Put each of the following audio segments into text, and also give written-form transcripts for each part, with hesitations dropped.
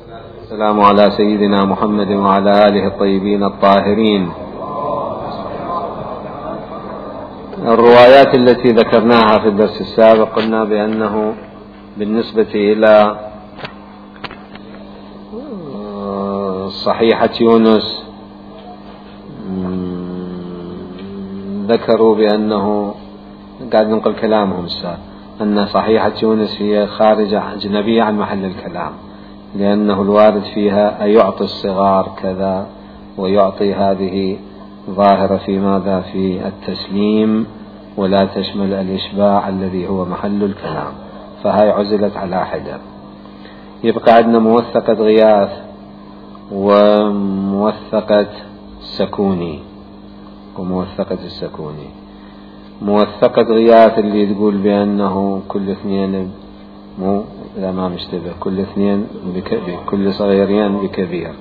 السلام على سيدنا محمد وعلى آله الطيبين الطاهرين. الروايات التي ذكرناها في الدرس السابق قلنا بأنه بالنسبة إلى صحيحة يونس ذكروا بأنه قاعد ننقل كلامهم أن صحيحة يونس هي خارجة أجنبية عن محل الكلام، لأنه الوارد فيها أيعطي الصغار كذا ويعطي هذه ظاهرة في ماذا؟ في التسليم، ولا تشمل الإشباع الذي هو محل الكلام، فهي عزلت على حدة. يبقى عندنا موثقة غياث وموثقة السكوني. موثقة غياث اللي تقول بأنه كل اثنين لا ما مشتبه، كل اثنين كل صغيرين بكبير.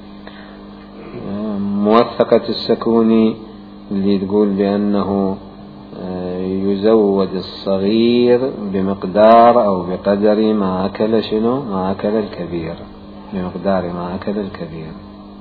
موثقة السكوني اللي تقول بأنه يزود الصغير بمقدار أو بقدر ما أكل ما أكل الكبير، بمقدار ما أكل الكبير.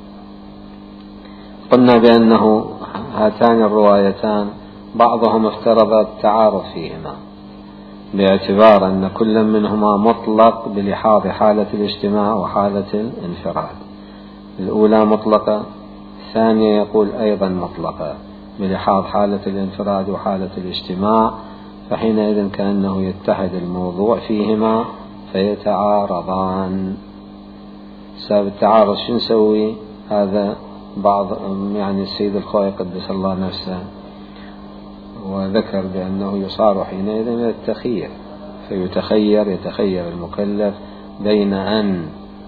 قلنا بأنه هاتان الروايتان بعضهم افترض التعارض فيهما باعتبار أن كل منهما مطلق بلحاظ حالة الاجتماع وحالة الانفراد. الأولى مطلقة، الثانية يقول أيضا مطلقة بلحاظ حالة الانفراد وحالة الاجتماع، فحينئذ كأنه يتحد الموضوع فيهما فيتعارضان. سبب التعارض شو نسوي؟ هذا بعض يعني السيد الخوئي قدس الله نفسه وذكر بأنه يصار حينئذ من التخيير، يتخير المكلف بين أن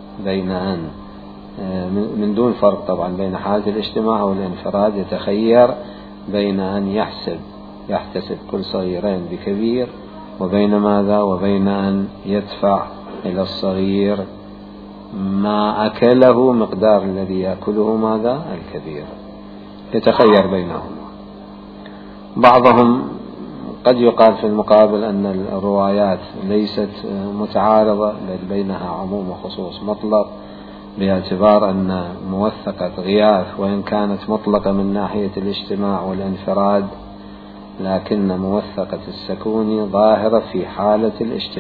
من دون فرق طبعا بين حالة الاجتماع والانفراد، يتخير بين أن يحتسب كل صغيرين بكبير، وبين ماذا؟ وبين أن يدفع إلى الصغير ما أكله مقدار الذي يأكله ماذا؟ الكبير. يتخير بينهما. بعضهم قد يقال في المقابل أن الروايات ليست متعارضة بل بينها عموم وخصوص مطلق، باعتبار أن موثقة غياث وإن كانت مطلقة من ناحية الاجتماع والانفراد، لكن موثقة السكوني ظاهرة في حالة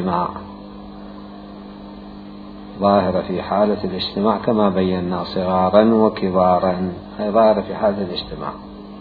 الاجتماع كما بينا صغارا وكبارا، هي ظاهرة في حالة الاجتماع.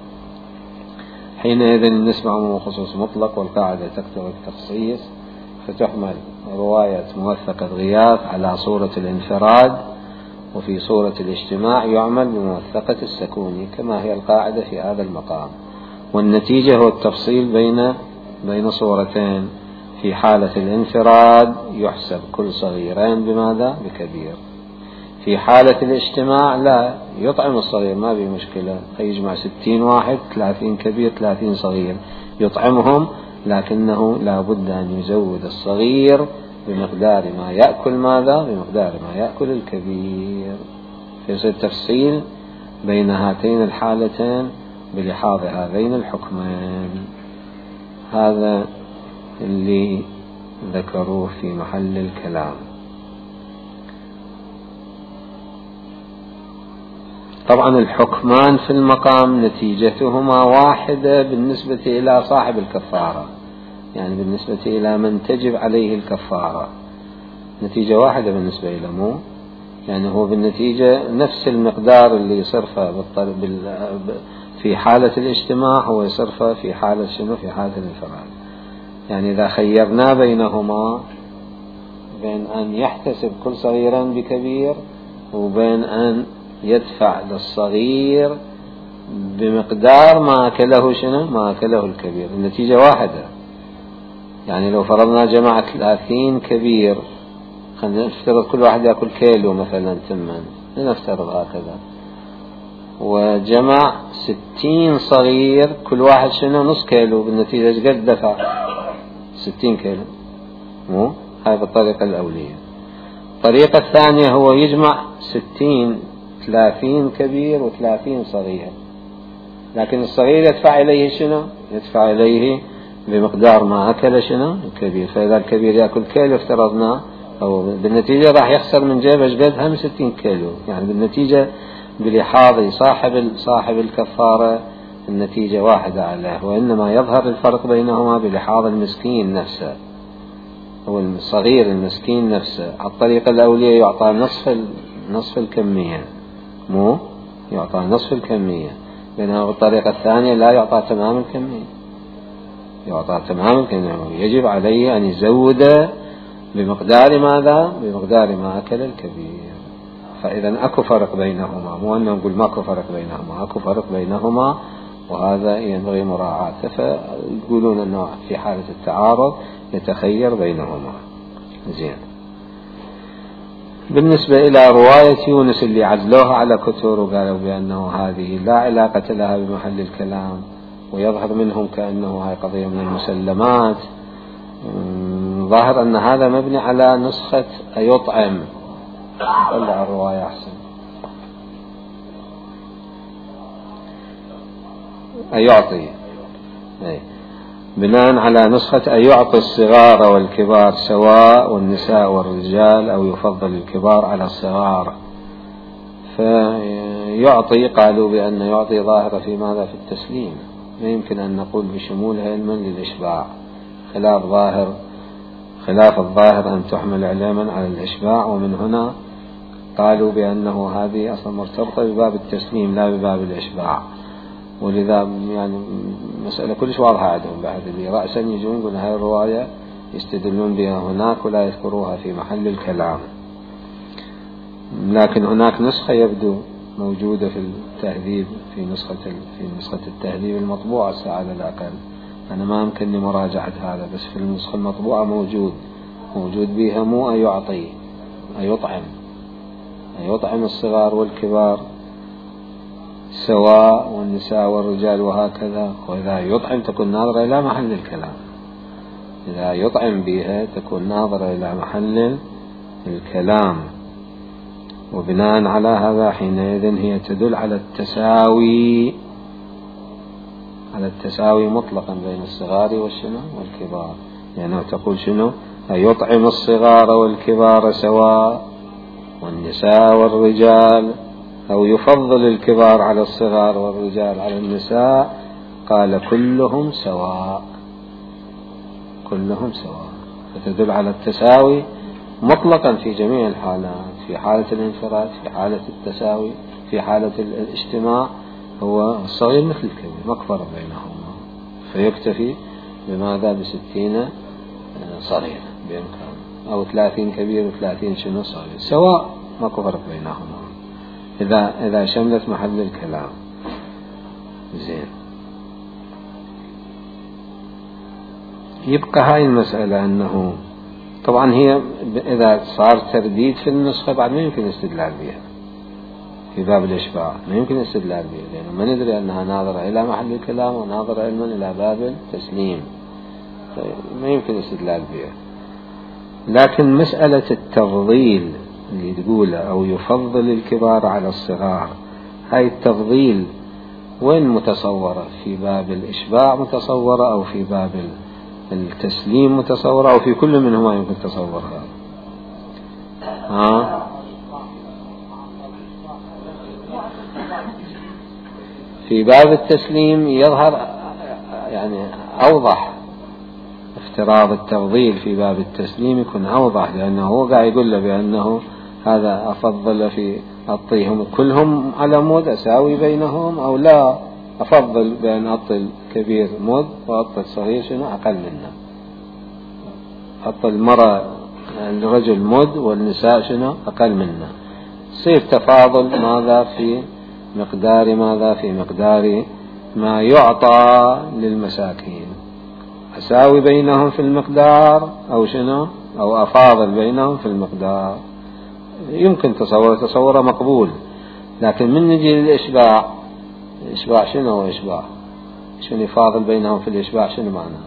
حينئذ النسبة عموم وخصوص مطلق، والقاعدة تقتضي التخصيص، فتحمل رواية موثقة غياث على صورة الانفراد، وفي صورة الاجتماع يعمل بموثقة السكوني كما هي القاعدة في هذا المقام. والنتيجة هو التفصيل بين صورتين. في حالة الانفراد يحسب كل صغيرين بماذا؟ بكبير. في حالة الاجتماع لا، يطعم الصغير ما به مشكلة، يجمع 60 واحد، 30 كبير 30 صغير يطعمهم، لكنه لا بد أن يزود الصغير بمقدار ما يأكل ماذا؟ بمقدار ما يأكل الكبير. فيصير التفصيل بين هاتين الحالتين بلحاظ هذين الحكمين. هذا اللي ذكروه في محل الكلام. طبعا الحكمان في المقام نتيجتهما واحدة بالنسبة إلى صاحب الكفارة، يعني بالنسبة إلى من تجب عليه الكفارة نتيجة واحدة بالنسبة إلى مو، يعني هو بالنتيجة نفس المقدار اللي يصرفه في حالة الاجتماع هو يصرفه في حالة في حالة الانفراد. يعني إذا خيرنا بينهما بين أن يحتسب كل صغيرا بكبير وبين أن يدفع للصغير بمقدار ما أكله ما أكله الكبير، النتيجة واحدة. يعني لو فرضنا جماعة 30 كبير، خلينا نفترض كل واحد يأكل كيلو مثلا ثمن، لنفترض هكذا، وجمع 60 صغير كل واحد نص كيلو، بالنتيجة قد دفع 60 كيلو. مو هاي بالطريقة الأولية. الطريقة الثانية هو يجمع 30 كبير و30 صغير، لكن الصغير يدفع إليه بمقدار ما أكل الكبير. فإذا الكبير يأكل كيلو افترضنا أو بالنتيجة راح يخسر من جيبه قدها من 60 كيلو. يعني بالنتيجة بلحاظ صاحب الكفارة النتيجة واحدة عليه، وإنما يظهر الفرق بينهما بلحاظ المسكين نفسه أو الصغير المسكين نفسه. على الطريقة الأولية يعطى نصف الكمية، مو يعطى نصف الكمية، بينما بالطريقة الثانية لا يعطى تمام الكمية، يعطى تمام الكمية. يجب عليه أن يزود بمقدار ماذا؟ بمقدار ما أكل الكبير. فإذا أكو فرق بينهما، مو أن نقول ماكو فرق بينهما، أكو فرق بينهما، وهذا ينبغي مراعاته. فيقولون أنه في حالة التعارض يتخير بينهما. زين. بالنسبة إلى رواية يونس اللي عزلوها على كتور وقالوا بأنه هذه لا علاقة لها بمحل الكلام، ويظهر منهم كأنه هاي قضية من المسلمات، ظاهر أن هذا مبني على نسخة أيطعم. طلع الرواية أحسن. أيعطي، بناء على نسخة أيعطي الصغار والكبار سواء والنساء والرجال، أو يفضل الكبار على الصغار. فيعطي قالوا بأن يعطي ظاهرة في ماذا؟ في التسليم. ما يمكن أن نقول بشمولها علما للإشباع، خلاف الظاهر أن تحمل علما على الإشباع. ومن هنا قالوا بأنه هذه أصلا مرتبطة بباب التسليم لا بباب الإشباع. ولذا يعني مسألة كلش واضحة عندهم بعد، اللي رأسا يجون يقول هاي الرواية يستدلون بها هناك ولا يذكروها في محل الكلام. لكن هناك نسخة يبدو موجودة في التهذيب، في نسخة التهذيب المطبوعة على الأقل. أنا ما يمكنني مراجعة هذا، بس في النسخة المطبوعة موجود بها مو أيعطي، أيطعم الصغار والكبار سواء والنساء والرجال وهكذا. وإذا يطعم تكون ناظرة إلى محل الكلام، إذا يطعم بها تكون ناظرة إلى محل الكلام. وبناء على هذا حينئذ هي تدل على التساوي مطلقا بين الصغار والكبار. يعني تقول شنو؟ يطعم الصغار والكبار سواء والنساء والرجال، أو يفضل الكبار على الصغار والرجال على النساء. قال كلهم سواء، فتدل على التساوي مطلقا في جميع الحالات، في حالة الانفراد، في حالة التساوي، في حالة الاجتماع. هو الصغير مثل الكبير، مكفر بينهما، فيكتفي بماذا؟ ب60 صغير بإمكان، أو 30 كبير و30 صغير سواء، ما كفر بينهما إذا شملت محل الكلام. زين. يبقى هاي المسألة أنه طبعا هي إذا صار ترديد في النسخة بعد ما يمكن استدلال بها في باب الإشباع، ما يمكن استدلال بها، لأنه ما ندري أنها ناظرة إلى محل الكلام وناظرة علما إلى باب التسليم، ما يمكن استدلال بها. لكن مسألة التفضيل اللي تقوله أو يفضل الكبار على الصغار، هاي التفضيل وين متصورة؟ في باب الإشباع متصورة، أو في باب التسليم متصورة، أو في كل منهما يمكن تصورها؟ في باب التسليم يظهر يعني أوضح، افتراض التفضيل في باب التسليم يكون أوضح، لأنه هو قاعد يقول له بأنه هذا أفضل في أعطيهم كلهم على مود أساوي بينهم، أو لا أفضل بأن أعطي الكبير مود وأعطي الصغير أقل منه، أعطي المرأة الرجل مود والنساء أقل منه. يصير تفاضل ماذا؟ في مقدار ما يعطى للمساكين، أساوي بينهم في المقدار أو أفاضل بينهم في المقدار. يمكن تصوره مقبول. لكن من نجي للإشباع، الإشباع هو إشباع؟ يفاضل بينهم في الإشباع معناه؟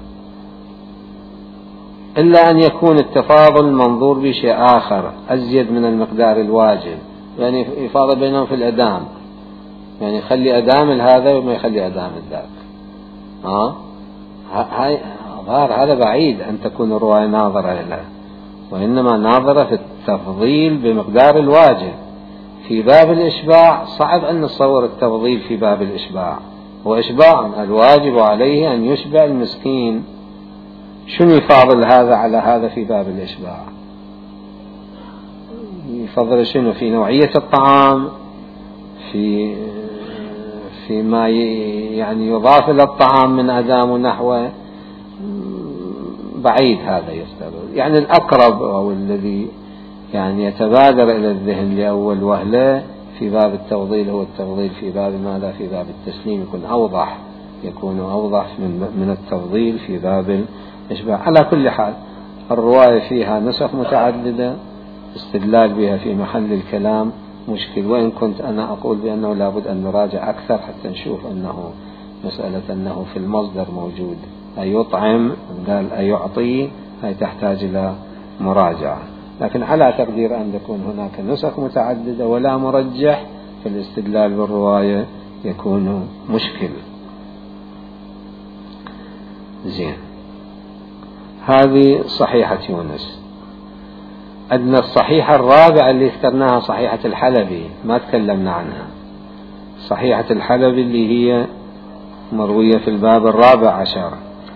إلا أن يكون التفاضل منظور بشيء آخر أزيد من المقدار الواجب، يعني يفاضل بينهم في الأدام، يعني يخلي أدام هذا وما يخلي أدام ذاك. هاي هذا بعيد أن تكون الرواية ناظرة إليه، وإنما ناظرة في التفضيل بمقدار الواجب. في باب الإشباع صعب أن نتصور التفضيل في باب الإشباع، وإشباع الواجب عليه أن يشبع المسكين، شنو يفاضل هذا على هذا في باب الإشباع؟ يفضل شنو في نوعية الطعام، في ما يعني يضاف إلى الطعام من أدام ونحوه، بعيد هذا يفترض. يعني الأقرب أو الذي يعني يتبادر إلى الذهن لأول وهلة في باب التفضيل هو التفضيل في باب ماذا؟ في باب التسليم، يكون أوضح من التفضيل في باب الإشباع. على كل حال الرواية فيها نسخ متعددة، استدلال بها في محل الكلام مشكل، وإن كنت أنا أقول بأنه لابد أن نراجع أكثر حتى نشوف أنه مسألة أنه في المصدر موجود أيطعم قال أيعطي، هي تحتاج إلى مراجعة. لكن على تقدير أن تكون هناك نسخ متعددة ولا مرجح، فالاستدلال بالرواية يكون مشكل. زين، هذه صحيحة يونس. عندنا الصحيحة الرابعة اللي اخترناها صحيحة الحلبي، ما تكلمنا عنها. صحيحة الحلبي اللي هي مروية في الباب 14،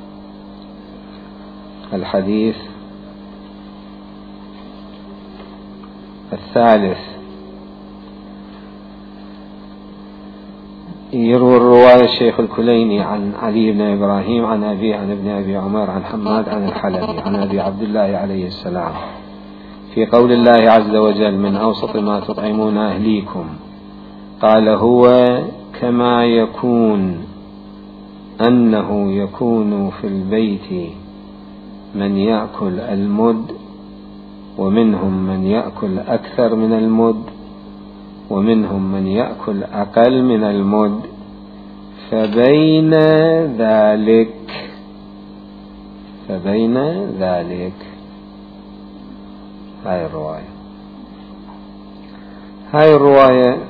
الحديث 3. يروي الرواية الشيخ الكليني عن علي بن إبراهيم عن أبي عن ابن أبي عمر عن حماد عن الحلبي عن أبي عبد الله عليه السلام في قول الله عز وجل: من أوسط ما تطعمون أهليكم، قال: هو كما يكون أنه يكون في البيت من يأكل المد، ومنهم من يأكل أكثر من المد، ومنهم من يأكل أقل من المد، فبين ذلك هاي الرواية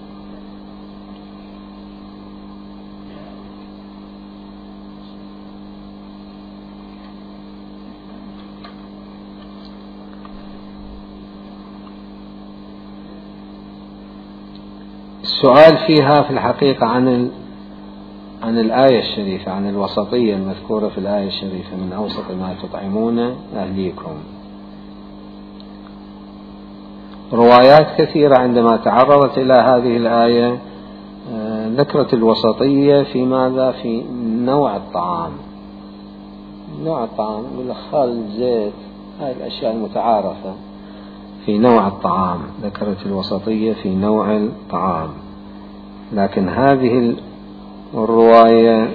السؤال فيها في الحقيقة عن الآية الشريفة، عن الوسطية المذكورة في الآية الشريفة: من أوسط ما تطعمون أهليكم. روايات كثيرة عندما تعرضت إلى هذه الآية ذكرت الوسطية في ماذا؟ في نوع الطعام، بالخل، زيت، هذه الأشياء المتعارفة في نوع الطعام، ذكرت الوسطية في نوع الطعام. لكن هذه الرواية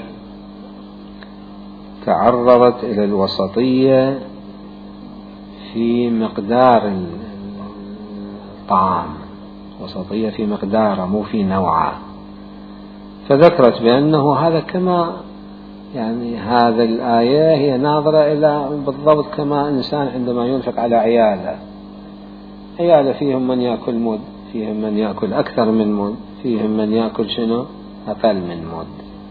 تعرضت إلى الوسطية في مقدار الطعام، وسطية في مقداره مو في نوعه، فذكرت بأنه هذا كما يعني هذا الآية هي ناظرة إلى بالضبط كما إنسان عندما ينفق على عياله فيهم من يأكل مد، فيهم من يأكل أكثر من مد، فيهم من يأكل أقل من مد.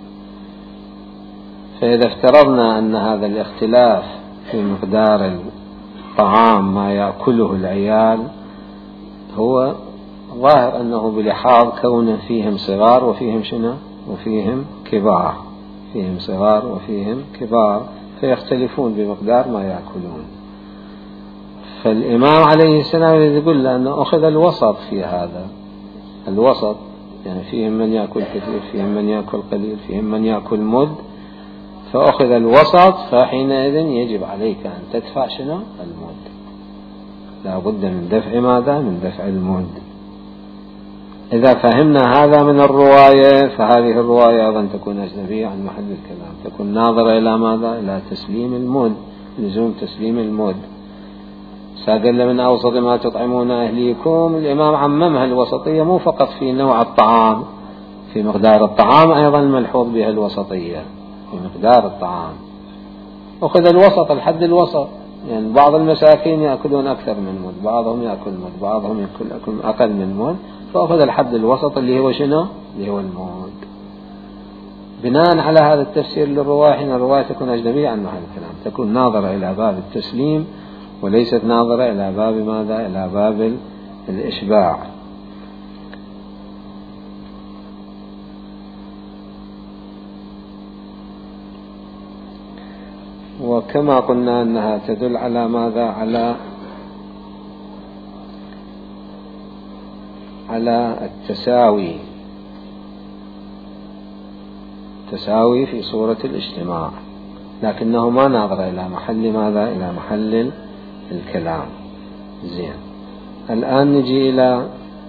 فإذا افترضنا أن هذا الاختلاف في مقدار الطعام ما يأكله العيال هو ظاهر أنه بلحاظ كونه فيهم صغار وفيهم كبار، فيهم صغار وفيهم كبار، فيختلفون بمقدار ما يأكلون. فالإمام عليه السلام يقول أنه أخذ الوسط في هذا، الوسط يعني فيهم من يأكل كثير، فيهم من يأكل قليل، فيهم من يأكل مد، فأخذ الوسط، فحينئذ يجب عليك أن تدفع المد، لا بد من دفع ماذا؟ من دفع المد. إذا فهمنا هذا من الرواية، فهذه الرواية أيضا تكون أجنبية عن محل الكلام، تكون ناظرة إلى ماذا؟ إلى تسليم المد، لزوم تسليم المد. سأقل من أوسط ما تطعمون أهليكم، الإمام عممها الوسطية مو فقط في نوع الطعام، في مقدار الطعام أيضا ملحوظ بها الوسطية في مقدار الطعام. أخذ الوسط، الحد الوسط، يعني بعض المساكين يأكلون أكثر من مد، بعضهم يأكل مد، بعضهم يأكل أقل من مد، فأخذ الحد الوسط اللي هو اللي هو المد. بناء على هذا التفسير للرواية، حين الرواية تكون أجنبية عن محل الكلام، تكون ناظرة إلى باب التسليم وليست ناظرة إلى باب ماذا؟ إلى باب الإشباع. وكما قلنا أنها تدل على ماذا؟ على التساوي في صورة الاجتماع، لكنه ما ناظر إلى محل ماذا؟ إلى محل الكلام. زين، الآن نجي إلى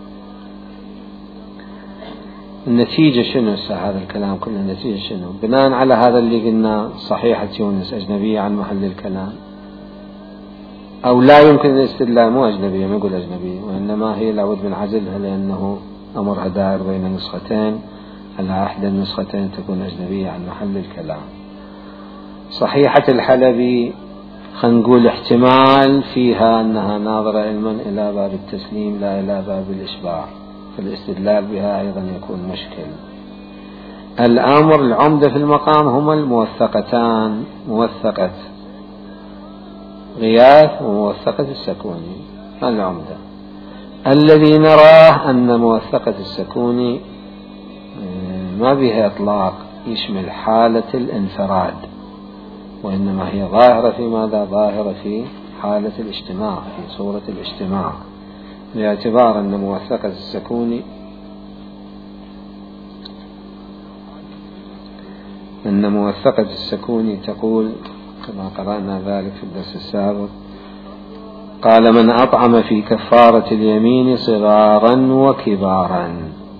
النتيجة. شنو هذا الكلام كله؟ النتيجة شنو؟ بناء على هذا اللي قلنا صحيحة يونس أجنبية عن محل الكلام، أو لا يمكن الاستدلال، مو أجنبية، ما يقول أجنبية، وإنما هي لابد من عزلها لأنه أمرها دائر بين نسختين، على أحد النسختين تكون أجنبية عن محل الكلام. صحيحة الحلبي خلينا نقول احتمال فيها أنها ناظرة علما إلى باب التسليم لا إلى باب الإشباع، فالاستدلال بها أيضا يكون مشكل. الأمر العمدة في المقام هما الموثقتان، موثقة غياث وموثقة السكوني. العمدة الذي نراه أن موثقة السكوني ما بها إطلاق يشمل حالة الانفراد، وإنما هي ظاهرة في ماذا؟ ظاهرة في حالة الاجتماع، في صورة الاجتماع، باعتبار أن موثقة السكوني تقول كما قرأنا ذلك في الدرس السابق: قال: من أطعم في كفارة اليمين صغارا وكبارا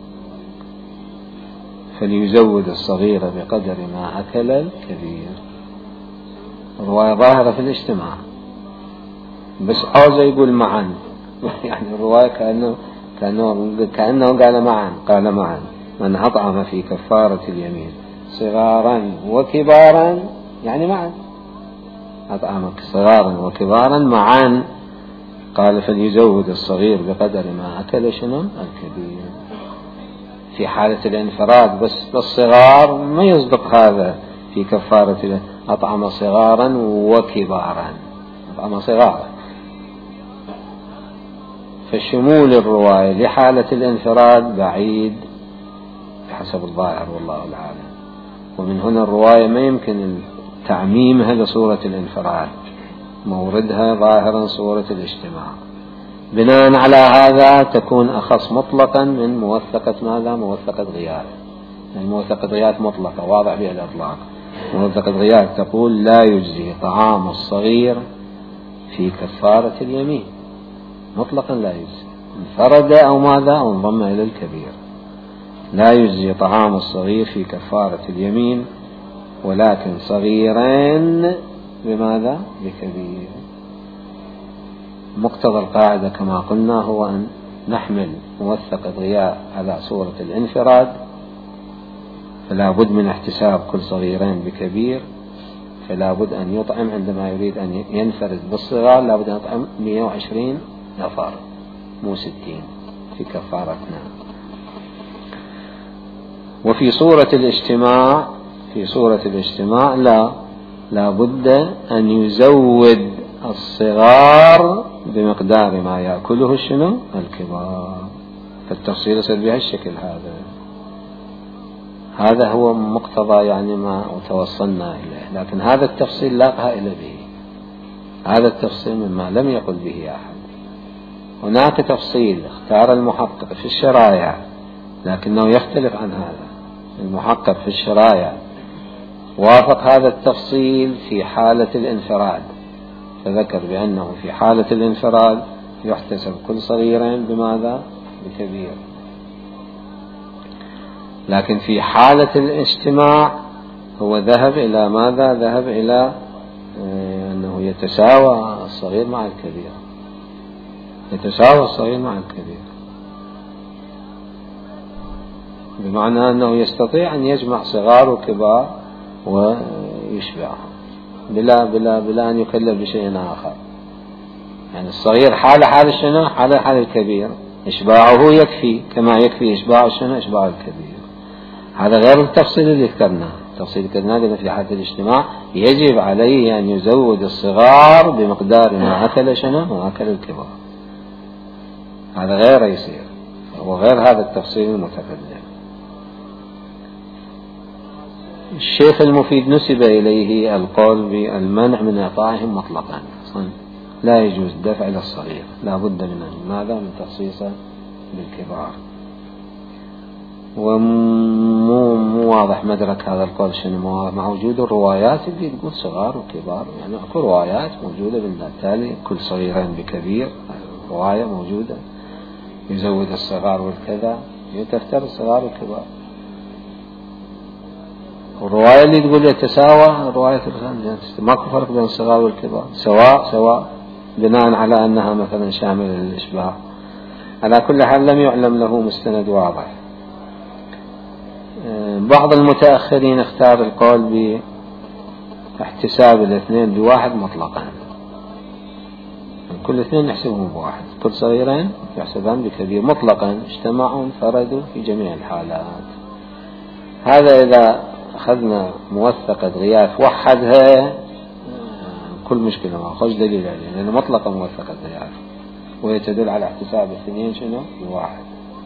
فليزود الصغير بقدر ما أكل الكبير. الرواية ظاهرة في الاجتماع، بس عاوز يقول معا، يعني الرواية كأنه قال معا من أطعم في كفارة اليمين صغارا وكبارا، يعني معا، أطعمك صغارا وكبارا معا. قال: فليزود الصغير بقدر ما أكل شنو؟ الكبير. في حالة الانفراد بس الصغار ما يصدق هذا في كفارة أطعم صغارا وكبارا، أطعم صغارا. فشمول الرواية لحالة الانفراد بعيد بحسب الظاهر والله العالم، ومن هنا الرواية ما يمكن تعميمها لصورة الانفراد، موردها ظاهرا صورة الاجتماع. بناء على هذا تكون أخص مطلقا من موثقة ماذا؟ موثقة غياث. يعني موثقة غياث مطلقة واضح بها الإطلاق. موثقة غياث تقول: لا يجزي طعام الصغير في كفارة اليمين، مطلقا لا يجزي، انفرد أو ماذا؟ أو انضم إلى الكبير. لا يجزي طعام الصغير في كفارة اليمين، ولكن صغيرين بماذا؟ بكبير. مقتضى القاعدة كما قلنا هو أن نحمل موثقة غياث على صورة الانفراد، فلا بد من احتساب كل صغيرين بكبير، فلا بد أن يطعم عندما يريد أن ينفرد بالصغار لا بد أن يطعم 120 نفر مو 60 في كفارتنا. وفي صورة الاجتماع لا بد أن يزود الصغار بمقدار ما يأكله شنو؟ الكبار. فالتفصيل يصير بهالشكل هذا هو مقتضى يعني ما توصلنا إليه، لكن هذا التفصيل لا قائل به، هذا التفصيل مما لم يقل به أحد. هناك تفصيل اختار المحقق في الشرايع لكنه يختلف عن هذا. المحقق في الشرايع وافق هذا التفصيل في حالة الانفراد، فذكر بأنه في حالة الانفراد يحتسب كل صغيرين بماذا؟ بكبير. لكن في حالة الاجتماع هو ذهب إلى ماذا؟ ذهب إلى أنه يتساوى الصغير مع الكبير، يتساوى الصغير مع الكبير، بمعنى أنه يستطيع أن يجمع صغار وكبار ويشبعهم بلا أن يكلف بشيء آخر. يعني الصغير حال شنو؟ حال الكبير، إشباعه يكفي كما يكفي إشباع شنو؟ إشباع الكبير. هذا غير التفصيل اللي ذكرناه. التفصيل كما قلنا في حالة الاجتماع يجب عليه أن يزود الصغار بمقدار ما أكل شنو وأكل الكبار. هذا غير يصير وغير هذا التفصيل المتقدم. الشيخ المفيد نسب إليه القول بالمنع من إعطائهم مطلقا، لا يجوز الدفع إلى الصغير، لا بد من ماذا من تخصيصه بالكبار. ومو واضح مدرك هذا القول شنو، مع وجود الروايات اللي تقول صغار وكبار، يعني اكو روايات موجودة بالتالي كل صغيرين بكبير، رواية موجودة يزود الصغار والكذا يتفتر الصغار والكبار. والرواية اللي تقول يتساوى رواية ماكو فرق بين الصغار والكبار، سواء بناء على أنها مثلا شاملة للإشباع. على كل حال لم يعلم له مستند واضح. بعض المتأخرين اختار القول باحتساب الاثنين بواحد مطلقا، كل اثنين نحسبهم بواحد، كل صغيرين يحسبان بكبير مطلقا، اجتمعوا انفردوا في جميع الحالات. هذا إذا أخذنا موثقة غياث وحدها كل مشكلة ما أخذ دليل عليه، لأنه مطلقة موثقة غياث وهي تدل على احتساب الاثنين شنو بواحد.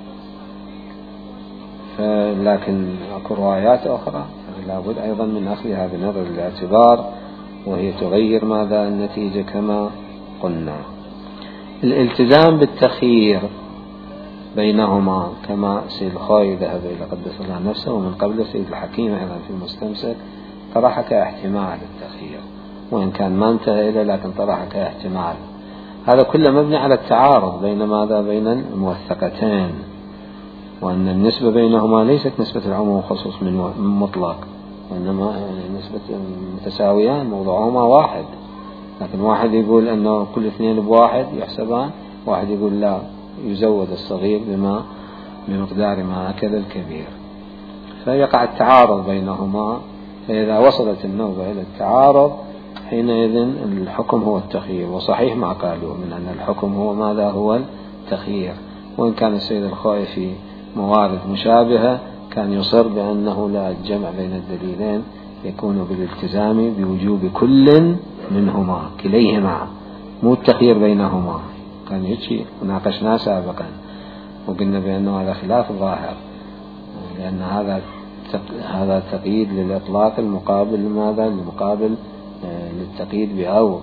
لكن أكو روايات أخرى لابد أيضا من أخذها بنظر الاعتبار، وهي تغير ماذا النتيجة كما قلنا. الالتزام بالتخيير بينهما كما سيد الخوي ذهب إلى قدس الله نفسه، ومن قبل سيد الحكيم أيضا في المستمسك طرح كاحتمال التخيير، وإن كان ما انتهى إليه لكن طرح كاحتمال. هذا كله مبني على التعارض بين ماذا بين الموثقتين، وأن النسبة بينهما ليست نسبة العموم والخصوص من مطلق، وإنما نسبة متساويان موضوعهما واحد، لكن واحد يقول أنه كل اثنين بواحد يحسبان، واحد يقول لا يزود الصغير بمقدار ما أكل الكبير، فيقع التعارض بينهما. فإذا وصلت النوبة إلى التعارض حينئذ الحكم هو التخيير. وصحيح ما قالوا من أن الحكم هو ماذا هو التخيير، وإن كان السيد الخوئي في موارد مشابهة كان يصر بأنه لا الجمع بين الدليلين يكون بالالتزام بوجوب كل منهما كليهما، مو التخيير بينهما. كان يجي وناقشناه سابقا وقلنا بأنه هذا خلاف الظاهر، لأن هذا تقييد للإطلاق المقابل ماذا المقابل للتقييد بأو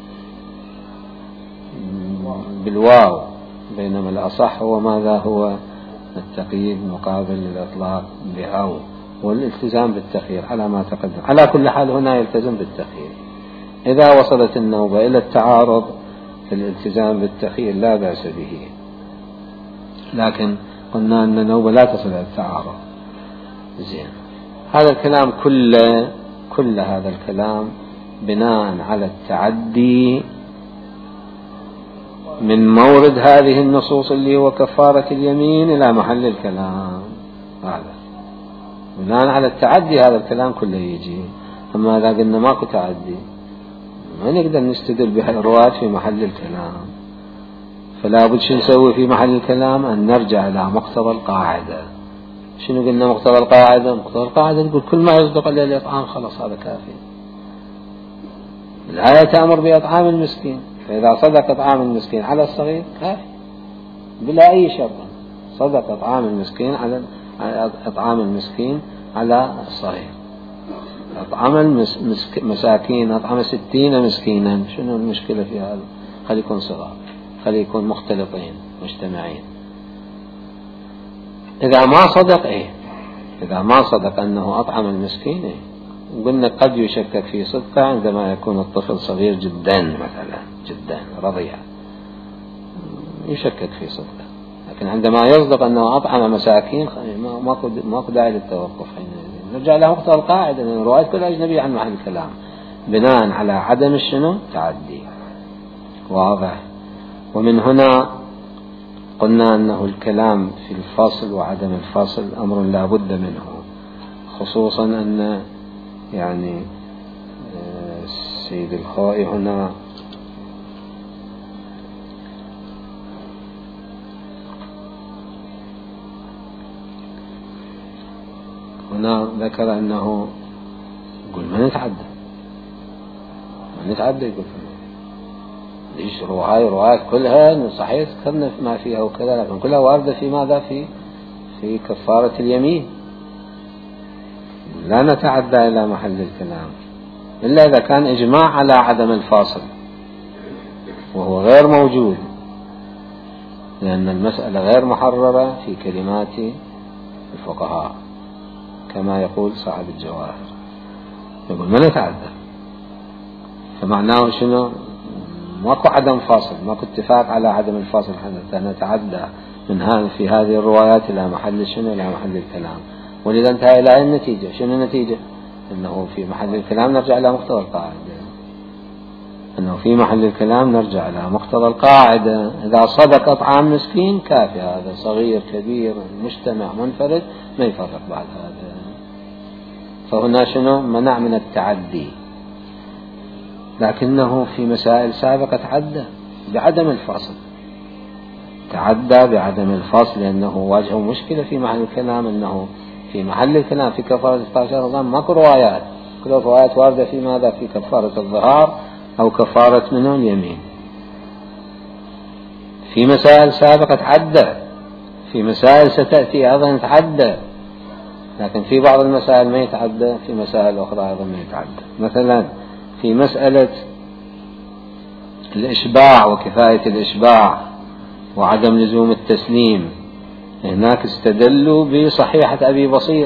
بالواو، بينما الأصح هو ماذا هو التقييد مقابل للإطلاق بأو، والالتزام بالتخيير على ما تقدم. على كل حال هنا يلتزم بالتخيير. إذا وصلت النوبة إلى التعارض في الالتزام بالتخيير لا بأس به، لكن قلنا أن النوبة لا تصل إلى التعارض. زين، هذا الكلام كل هذا الكلام بناء على التعدي من مورد هذه النصوص اللي هو كفارة اليمين إلى محل الكلام. هذا بناء على التعدي هذا الكلام كله يجي. أما إذا قلنا ماكو تعدي ما نقدر نستدل بهالرواة في محل الكلام، فلا بد شو نسوي في محل الكلام؟ أن نرجع إلى مقتضى القاعدة. شنو قلنا مقتضى القاعدة؟ مقتضى القاعدة نقول كل ما يصدق إلا الإطعام خلاص هذا كافي. الآية تأمر بإطعام المسكين، فإذا صدق إطعام المسكين على الصغير كافي بلا أي شرط. صدق إطعام المسكين على إطعام المسكين على الصغير. أطعم المساكين، أطعم 60 مسكينا، شنو المشكلة في هذا؟ خلي يكون صغار، خلي يكون مختلطين مجتمعين. إذا ما صدق إذا ما صدق أنه أطعم المسكين قلنا قد يشكك في صدقه عندما يكون الطفل صغير جدا مثلا، جدا رضيع يشكك في صدقه، لكن عندما يصدق أنه أطعم مساكين ماكو داعي للتوقف. نرجع له مقتضى القاعدة، لأن الروايات كلها أجنبية عن محل الكلام بناء على عدم الشنو تعدي. واضح. ومن هنا قلنا أنه الكلام في الفصل وعدم الفصل أمر لا بد منه، خصوصا أن يعني السيد الخوئي هنا ذكر أنه يقول ما نتعدى، ما نتعدى، يقول ليش هاي روايات كلها صحيح ذكرنا ما فيها وكذا، لكن كلها واردة في ماذا؟ في كفارة اليمين. لا نتعدى إلى محل الكلام إلا إذا كان إجماع على عدم الفاصل، وهو غير موجود، لأن المسألة غير محررة في كلمات الفقهاء كما يقول صاحب الجواهر، يقول ما نتعدى، فمعناه شنو؟ ماكو عدم فاصل، ماكو اتفاق على عدم الفاصل حتى نتعدى من في هذه الروايات إلى محل شنو؟ إلى محل الكلام. ولذا انتهى إلى النتيجة. شنو النتيجة؟ أنه في محل الكلام نرجع إلى مقتضى القاعدة، أنه في محل الكلام نرجع إلى مقتضى القاعدة. إذا صدق طعام مسكين كافي، هذا صغير كبير مجتمع منفرد ما يفرق بعد هذا. فهنا شنو؟ منع من التعدي، لكنه في مسائل سابقة تعدى بعدم الفصل، تعدى بعدم الفصل لأنه واجهه مشكلة في محل الكلام، أنه في محل الكلام في كفارة 16 رمضان ماكو روايات، كل الروايات واردة في ماذا؟ في كفارة الظهار أو كفارة منه اليمين. في مسائل سابقة تعدى، في مسائل ستأتي أيضا تعدى، لكن في بعض المسائل ما يتعدى، في مسائل أخرى أيضا ما يتعدى. مثلا في مسألة الإشباع وكفاية الإشباع وعدم لزوم التسليم، هناك استدلوا بصحيحة أبي بصير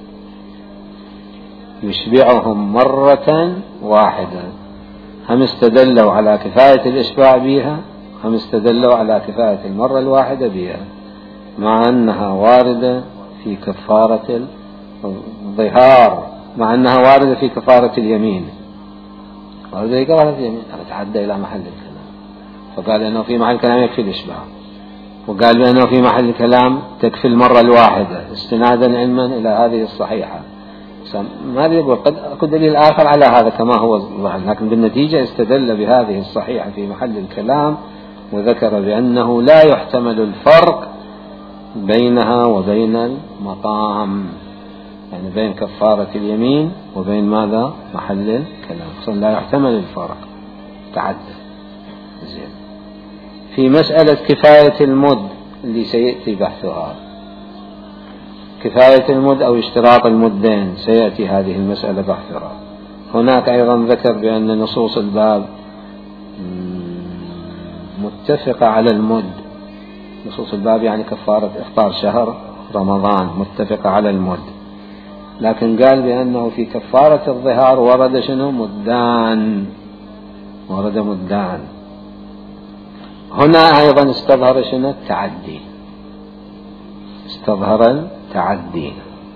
يشبعهم مرة واحدة، هم استدلوا على كفاية الإشباع بها، هم استدلوا على كفاية المرة الواحدة بها، مع أنها واردة في كفارة الظهار، مع أنها واردة في كفارة اليمين، واردة في كفارة اليمين، تعدى إلى محل الكلام، فقال أنه في محل الكلام يكفي الإشباع، وقال بأنه في محل الكلام تكفي المرة الواحدة استنادا علما إلى هذه الصحيحة. ما يقول قد دليل آخر على هذا كما هو ظاهر، لكن بالنتيجة استدل بهذه الصحيحة في محل الكلام، وذكر بأنه لا يحتمل الفرق بينها وبين المطعم، يعني بين كفارة اليمين وبين ماذا؟ محل الكلام، لا يحتمل الفرق، تعدى. زين. في مسألة كفاية المد اللي سيأتي بحثها، كفاية المد أو اشتراط المدين سيأتي هذه المسألة بحثها. هناك أيضا ذكر بأن نصوص الباب متفقة على المد، نصوص الباب يعني كفارة إفطار شهر رمضان متفقة على المد، لكن قال بأنه في كفارة الظهار ورد شنو؟ مدان، ورد مدان. هنا أيضا استظهر شنو؟ التعدي، استظهر التعدي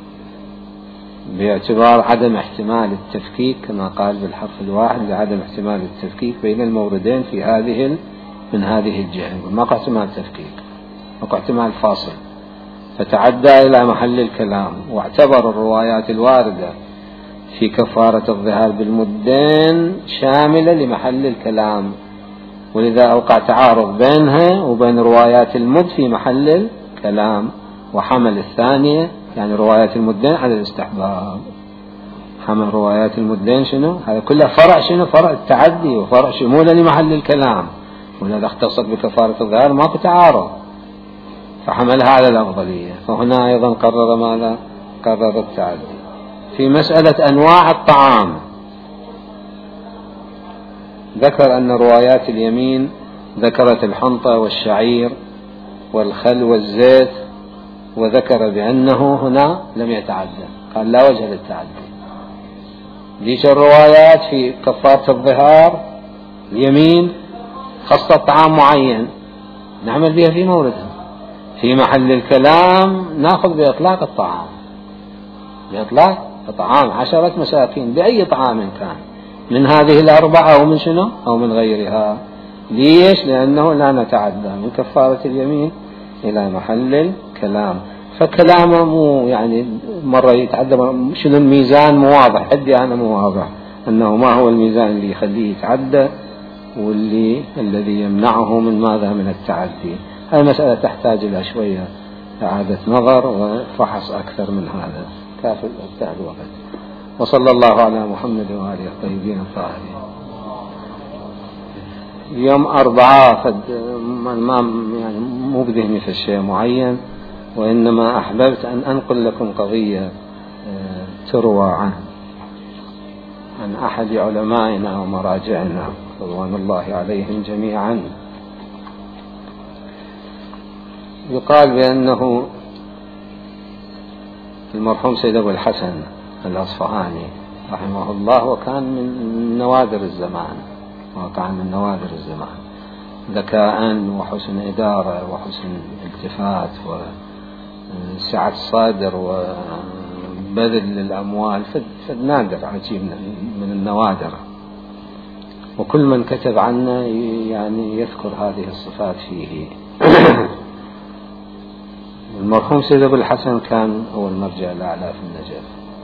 باعتبار عدم احتمال التفكيك كما قال بالحرف الواحد، لعدم احتمال التفكيك بين الموردين في من هذه الجهة، ما احتمال تفكيك، ما احتمال فاصل، فتعدى إلى محل الكلام، واعتبر الروايات الواردة في كفارة الظهار بالمدين شاملة لمحل الكلام، ولذا أوقع تعارض بينها وبين روايات المد في محل الكلام، وحمل الثانية يعني روايات المدين على الاستحباب، حمل روايات المدين شنو؟ هذا كله فرع شنو؟ فرع التعدي وفرع شموله لمحل الكلام، ولذا اختصت بكفارة الظهار ماكو تعارض، فحملها على الأفضلية. فهنا أيضا قرر ماذا؟ قرر التعدي. في مسألة أنواع الطعام ذكر أن روايات اليمين ذكرت الحنطة والشعير والخل والزيت، وذكر بأنه هنا لم يتعدى، قال لا وجه للتعدي. ليش الروايات في كفارة الظهار اليمين خاصة طعام معين نعمل بها في موردها، في محل الكلام نأخذ بإطلاق الطعام، بإطلاق الطعام 10 مساكين بأي طعام كان من هذه الأربعة أو من شنو أو من غيرها. ليش؟ لأنه لا نتعدى من كفارة اليمين إلى محل الكلام. فكلامه مو يعني مرة يتعدى شنو الميزان مو واضح، عندي أنا مو واضح أنه ما هو الميزان اللي يخليه يتعدى الذي يمنعه من ماذا؟ من التعدي. هذه مسألة تحتاج إلى شوية إعادة نظر وفحص أكثر من هذا. كافي الوقت. وصلى الله على محمد وآله الطيبين الطاهرين. يوم 4 ما يعني مو بذهني في شيء معين، وإنما أحببت أن أنقل لكم قضية تروى عن أحد علمائنا ومراجعنا رضوان الله عليهم جميعا. يقال بأنه المرحوم سيد أبو الحسن الأصفهاني رحمه الله، وكان من نوادر الزمان، ذكاء وحسن إدارة وحسن التفات وسعة الصدر وبذل للأموال، فنادر عجيب من النوادر، وكل من كتب عنه يعني يذكر هذه الصفات فيه. المرحوم سيد أبو الحسن كان هو المرجع الأعلى في النجف،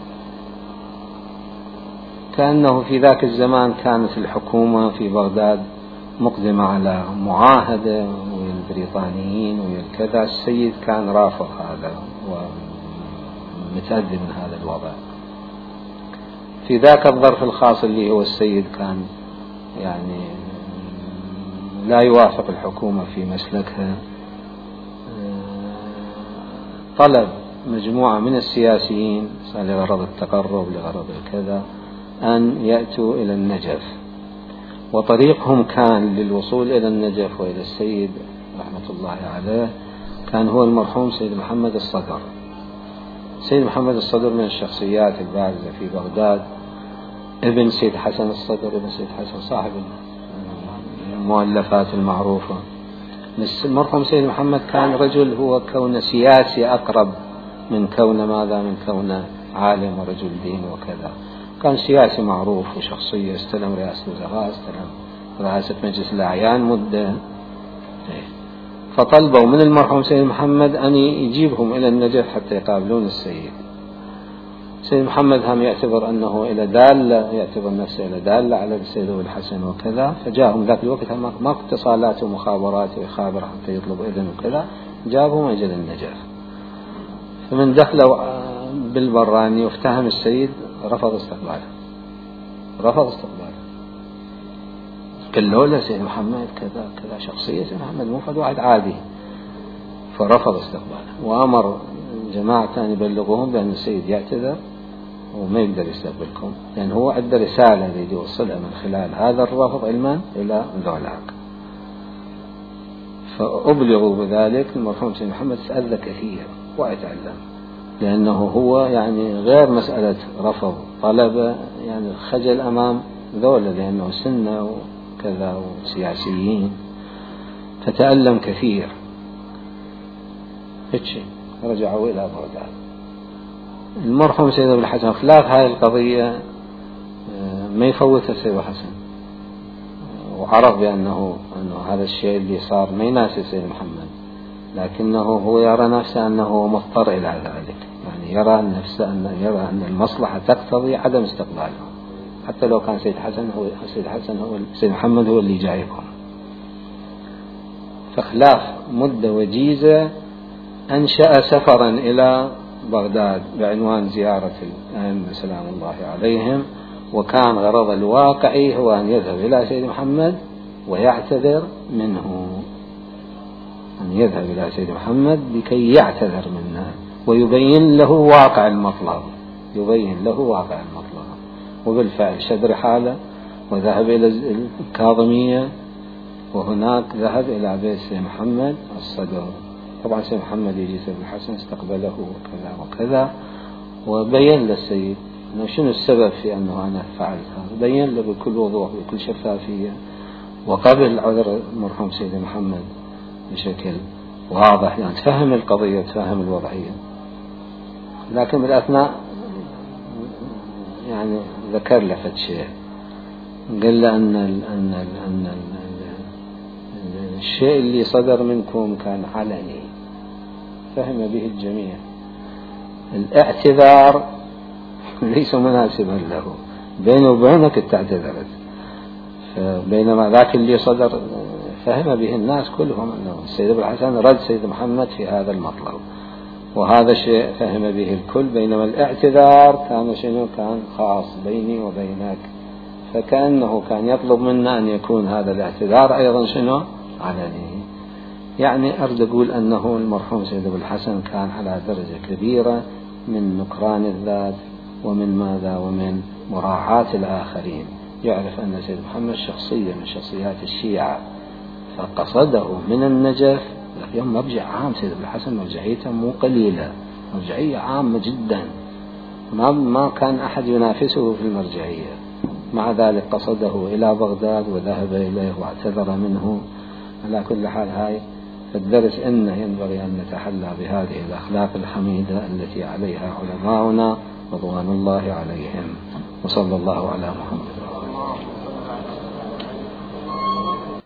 كأنه في ذاك الزمان كانت الحكومة في بغداد مقدمة على معاهدة ويا البريطانيين ويا الكذا. السيد كان رافض هذا ومتأذي من هذا الوضع. في ذاك الظرف الخاص اللي هو السيد كان يعني لا يوافق الحكومة في مسلكها، طلب مجموعة من السياسيين لغرض التقرب لغرض الكذا أن يأتوا إلى النجف، وطريقهم كان للوصول إلى النجف وإلى السيد رحمة الله عليه كان هو المرحوم سيد محمد الصدر. سيد محمد الصدر من الشخصيات البارزة في بغداد، ابن سيد حسن الصدر، ابن سيد حسن صاحب المؤلفات المعروفة. المرحوم سيد محمد كان رجل هو كون سياسي أقرب من كون عالم ورجل دين وكذا. كان سياسي معروف وشخصية، استلم رئاسة الوزراء، استلم رئاسة مجلس الأعيان مدة. فطلبوا من المرحوم سيد محمد أن يجيبهم إلى النجف حتى يقابلون السيد. سيد محمد هم يعتبر نفسه إلى دالة على السيد أبو الحسن وكذا، فجاءهم ذاك الوقت ما اتصالات ومخابرات ويخابر حتى يطلب إذن وكذا، جابهم إلى النجف. فمن دخلوا بالبراني وافتهم السيد رفض استقباله. قال له سيد محمد كذا شخصية سيد محمد مو فد واحد عادي، فرفض استقباله، وأمر جماعة يبلغوهم بأن السيد يعتذر وما يقدر يستقبلكم، لأن هو عنده رسالة يريد يوصلها من خلال هذا الرفض علما إلى ذولاك. فأبلغوا بذلك. المرحوم سيد محمد تأذى كثير ويتعلم، لأنه هو يعني غير مسألة رفض طلبة، يعني خجل أمام ذولا لأنه سنة وكذا وسياسيين، فتألم كثير. رجعوا إلى بغداد. المرحوم سيد أبو الحسن خلاف هذه القضية ما يفوتها سيد أبو الحسن، وعرف بأنه هذا الشيء اللي صار ما يناسب سيد محمد، لكنه هو يرى نفسه أنه مضطر إلى ذلك، يعني يرى أن المصلحة تقتضي عدم استقباله، حتى لو كان سيد محمد هو اللي جايبهم. فخلاف مدة وجيزة أنشأ سفرا إلى بغداد بعنوان زيارة الأئمة سلام الله عليهم، وكان غرض الواقعي هو أن يذهب إلى سيد محمد ويعتذر منه، أن يذهب إلى سيد محمد لكي يعتذر منه ويبين له واقع المطلب. وبالفعل شد رحاله وذهب إلى الكاظمية، وهناك ذهب إلى بيت سيد محمد الصدر. طبعا سيد محمد يجي سيد الحسن استقبله وكذا وكذا، وبين للسيد شنو السبب في أنه أنا فعلت هذا، بين له بكل وضوح بكل شفافية، وقبل عذر المرحوم سيد محمد بشكل واضح، يعني تفهم القضية تفهم الوضعية. لكن بالأثناء يعني ذكر له شيء، قال له أن الشيء اللي صدر منكم كان علني، فهم به الجميع. الاعتذار ليس مناسبا له، بينه وبينك تعتذرت، بينما ذاك اللي صدر فهم به الناس كلهم أنه السيد أبو الحسن رد سيد محمد في هذا المطلب، وهذا الشيء فهم به الكل، بينما الاعتذار كان شنو؟ كان خاص بيني وبينك، فكأنه كان يطلب منا أن يكون هذا الاعتذار أيضا شنو؟ علني. يعني أريد أقول أنه المرحوم سيد أبو الحسن كان على درجة كبيرة من نكران الذات، ومن ماذا؟ ومن مراعاة الآخرين. يعرف أن سيد محمد شخصية من شخصيات الشيعة، فقصده من النجف. اليوم مرجع عام سيد أبو الحسن، مرجعيته مو قليلة، مرجعية عامة جدا، ما كان أحد ينافسه في المرجعية. مع ذلك قصده إلى بغداد وذهب إليه واعتذر منه. على كل حال هاي فالدرس إنه ينبغي أن نتحلى بهذه الأخلاق الحميدة التي عليها علماؤنا رضوان الله عليهم. وصلى الله على محمد.